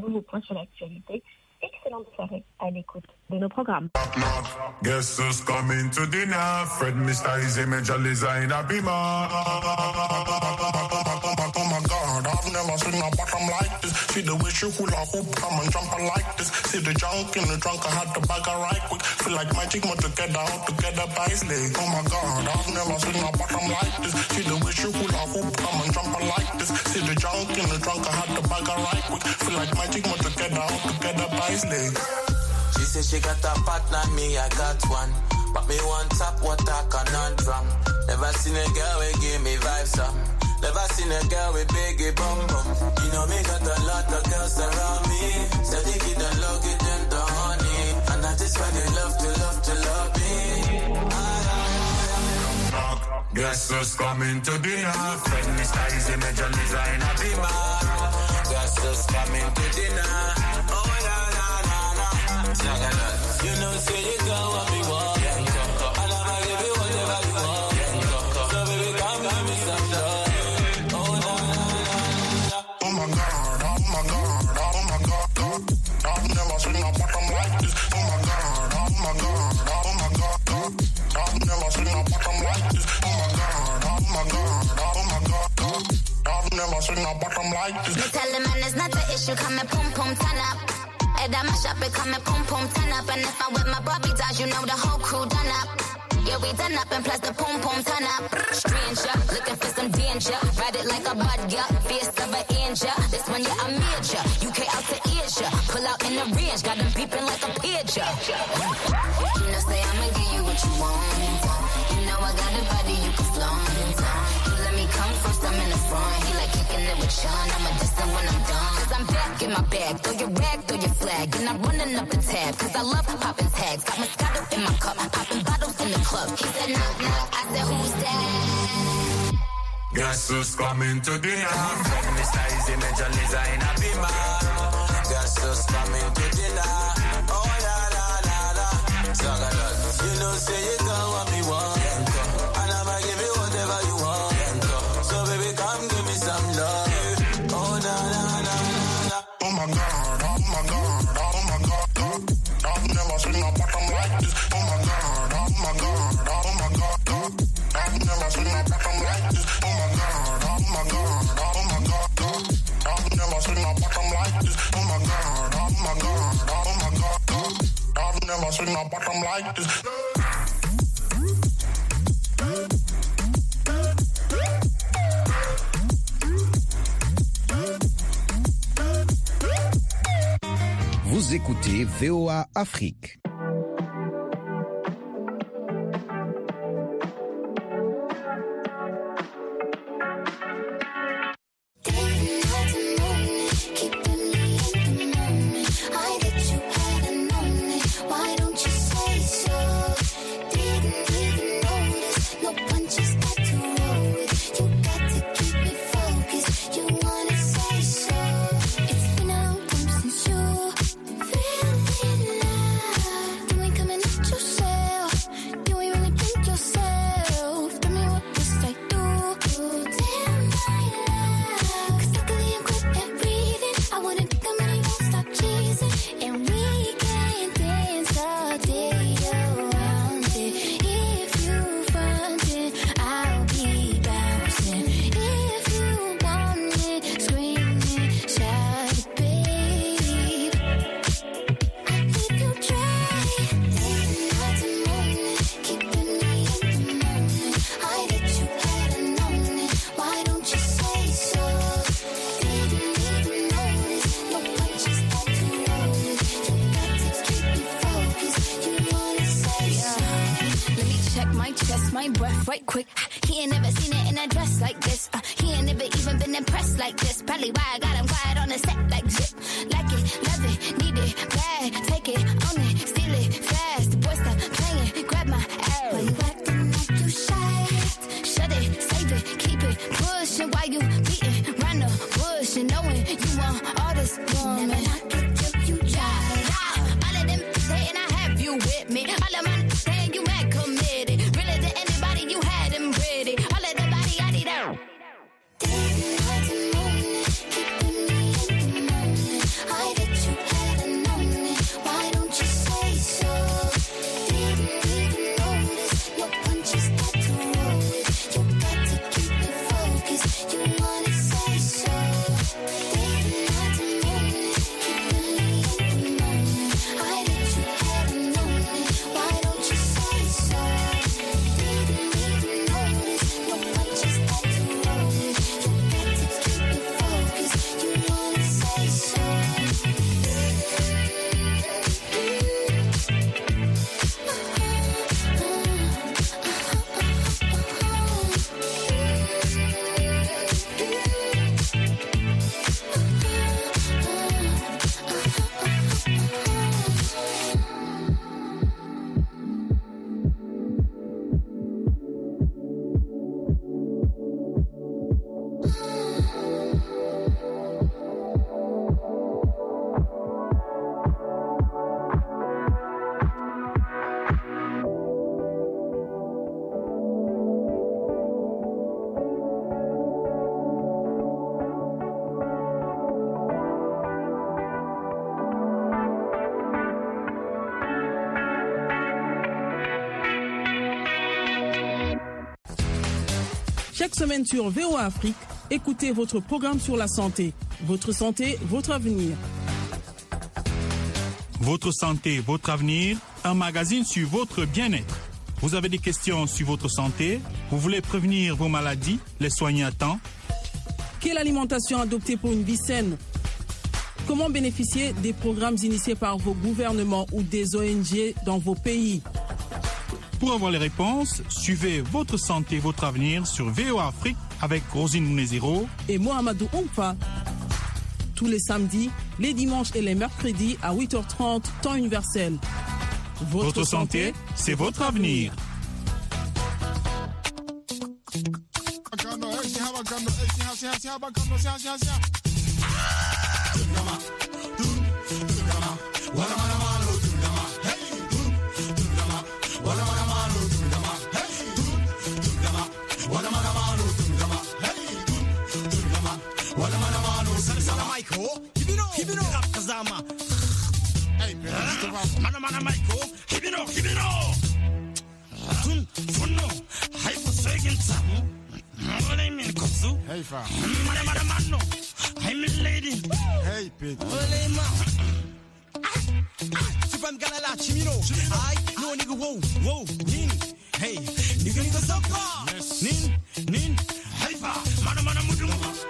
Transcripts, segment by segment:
nouveau point sur l'actualité. Excellente soirée à l'écoute de nos programmes. Guess who's coming to dinner? Fred Mr. Easy Major Designer Bima. Oh my God, I've never seen a bottom like this. See the way she hula hoop, come and jump like this. See the junk in the trunk, I had to bag her right quick. Feel like magic, more together, all together by his leg. Oh my God, I've never seen a bottom like this. See the way she hula hoop, come and jump like this. See the junk in the trunk, I had to bag her right quick. Feel like magic, more together, all together by his leg. She said she got a partner, me I got one. But me want top what I conundrum. Never seen a girl who give me vibes up. Never seen a girl with biggie bum bum. You know me got a lot of girls around me. So they get the love, get them the honey. And I just find they love me. Guess who's coming to dinner? Fred Mr. Easy Major Designer Bima. Guess who's coming to dinner? Oh la la la la. You know say you got what we want. And I'ma give you whatever you want. So baby come give me some love. Oh la la la la. Oh my God, oh my God, oh my God, God. I've never seen a bottom like this. Oh my God, oh my God, oh my God, God. I've never seen a bottom like this. Oh my God, oh my God, oh my God, God. I've never seen a bottom like this. Me tell the man it's not the issue, come and pum pum turn up. Head on my shop, it come and pum pum turn up. And if I'm with my Barbie dolls, you know the whole crew done up. Yeah, we done up and plus the pum pum turn up. Stranger, looking for some danger. Ride it like a bud, yeah, fierce of an angel. This one, yeah, I'm major. UK out to Asia. Pull out in the range, got them beeping like a pager. You know, say I'ma give you what you want. You know I got a body you can flaunt. You let me come first, I'm in the front. He like kicking it with Sean, I'ma diss him when I'm done. Cause I'm back in my bag, throw your rag, throw your flag. And I'm running up the tab, cause I love popping tags. Got Moscato in my cup, popping bottles in the club. He said knock knock, I said who's that? Guess who's coming to dinner? Fred Mr. Easy Major Designer Bima. Guess who's coming to dinner? Oh la la la la. You know say you got what me want. And I'ma give you whatever you want. So baby come give me some love. Oh la la la la. Oh my God, oh my God, oh my God, God. I've never seen a bottom like this. Oh my God, oh my God, oh my God, God. I've never seen a bottom like this. Oh my God, oh my God, oh my God, God. I've never seen a bottom like this. Oh my God, oh my God, oh my God, God. I've never seen a bottom like this. Vous écoutez VOA Afrique. my breath right quick. He ain't never seen it in a dress like this. He ain't never even been impressed like this. Probably why I got him quiet on the set like zip. Like it, love it, need it, bad. Take it, own it, steal it, fast. The boy stop playing, grab my ass. Why you acting like you shy? Shut it, save it, keep it, pushing while you beating round the bush and knowing you want all this woman. Never knock it till you try. All of them saying I have you with me. All of my saying you mad committed. Really to anybody you had them ready. All of the body I need out. Day and night and morning, keeping me in the morning. Chaque semaine sur VOA Afrique, écoutez votre programme sur la santé. Votre santé, votre avenir. Votre santé, votre avenir, un magazine sur votre bien-être. Vous avez des questions sur votre santé? Vous voulez prévenir vos maladies, les soigner à temps? Quelle alimentation adopter pour une vie saine? Comment bénéficier des programmes initiés par vos gouvernements ou des ONG dans vos pays? Pour avoir les réponses, suivez Votre santé, votre avenir sur VOA Afrique avec Rosine Mouneziro et Mohamedou Oumfa. Tous les samedis, les dimanches et les mercredis à 8h30, temps universel. Votre santé, c'est votre avenir. I'm a lady. Hey, Pete. Super galala, chimino. I no nigga, whoa, nin. Hey, nigga, soccer. Nin. Haifa, mana mudu.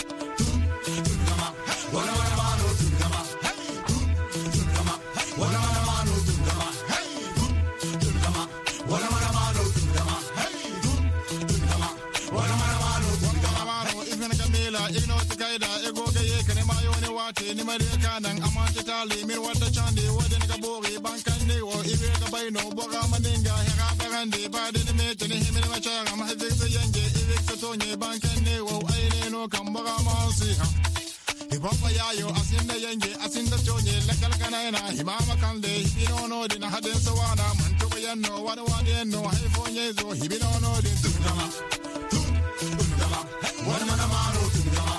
Ni Maria nang amante tali mir wata chande woden ga bori bankande wo ibe ga bayno boga maninga hera berande bade ne mete ne himel ma chara ma hede se yenge ibe se tonye bankande wo aine no kamboga masi ha ibaba yayo asinda yenge asinda tonye lakal kana na himama kande hibino no din haden sawana man to yanno wada wada no hay fonye zo hibino no din tundama wada mana mano tundama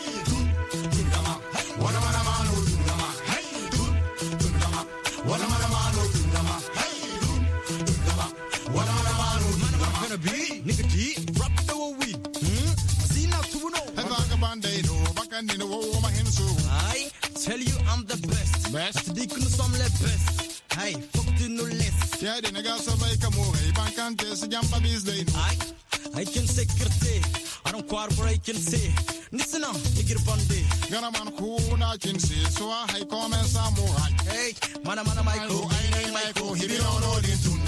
I tell you I'm the best. Dis que nous sommes les best. Hey, faut que tu nous laisses. Tiens, des nègres ça va être comme hey, bancante, c'est jamba business. I can security. I don't care what I can say. Listen up, nigga bande. Gonna man cool, I can see. So I come and some more. Hey, mana Michael, I ain't Michael. He don't know the tune.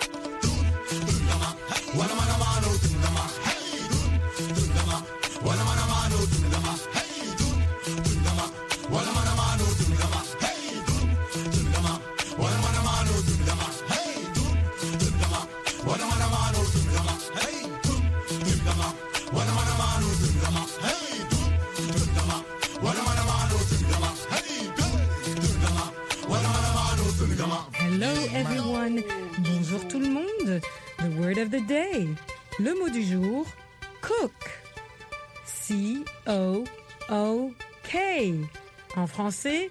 Wana mana mano tundama. Hey, tundama. Wana mana mano tundama. Hey, tundama. Wana mana mano tundama. Hey, tundama. Wana mana mano tundama. Hey, tundama. Wana mana mano tundama. Hey, tundama. Wana mana mano tundama. Hey, tundama. Wana mana mano tundama. Hey, tundama. Wana mana mano tundama. Hello everyone. Bonjour tout le monde. The word of the day. Le mot du jour, cook. C-O-O-K. En français,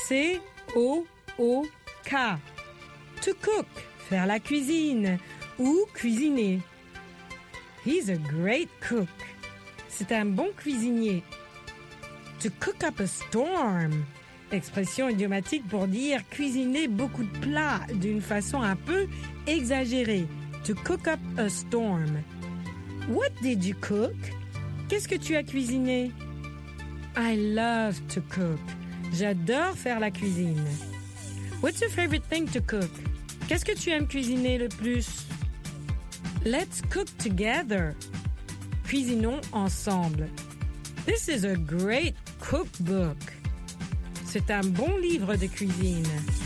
C-O-O-K. To cook, faire la cuisine ou cuisiner. He's a great cook. C'est un bon cuisinier. To cook up a storm. Expression idiomatique pour dire cuisiner beaucoup de plats d'une façon un peu exagérée. To cook up a storm. What did you cook? Qu'est-ce que tu as cuisiné? I love to cook. J'adore faire la cuisine. What's your favorite thing to cook? Qu'est-ce que tu aimes cuisiner le plus? Let's cook together. Cuisinons ensemble. This is a great cookbook. C'est un bon livre de cuisine.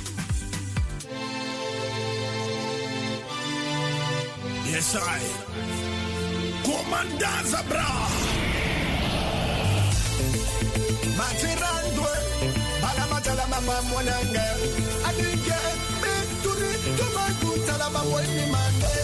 Yes, I. Commandant Zabra. Matirando. Balamatala mama mwananga. Adike. Beturi. Tumakuta la mawani mande.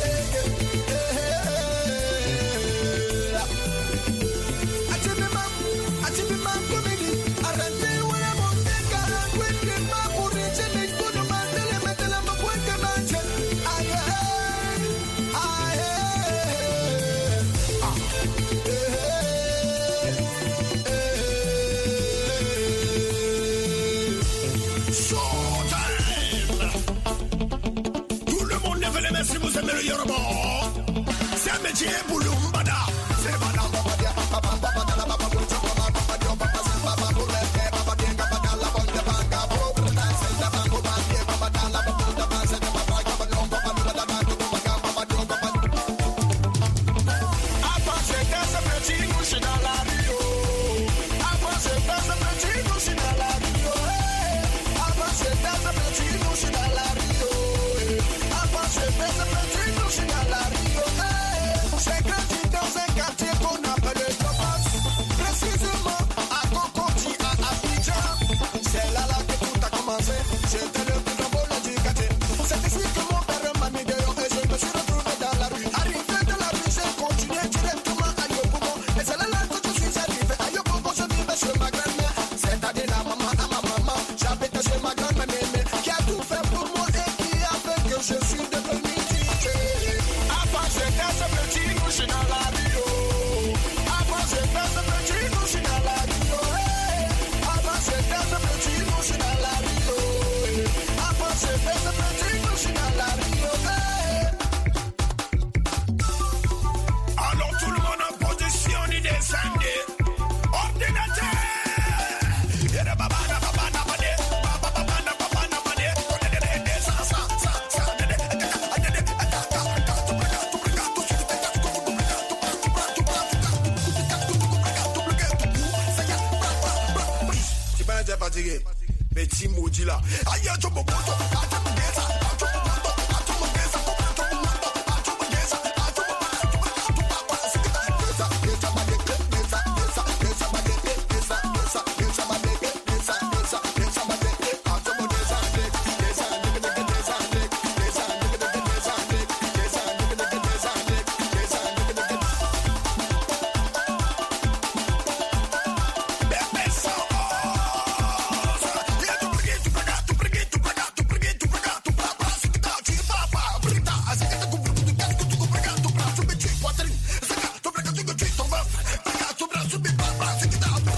fatigué. Petit maudit là. Aïe, tu me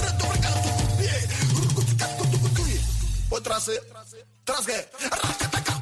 trasgue.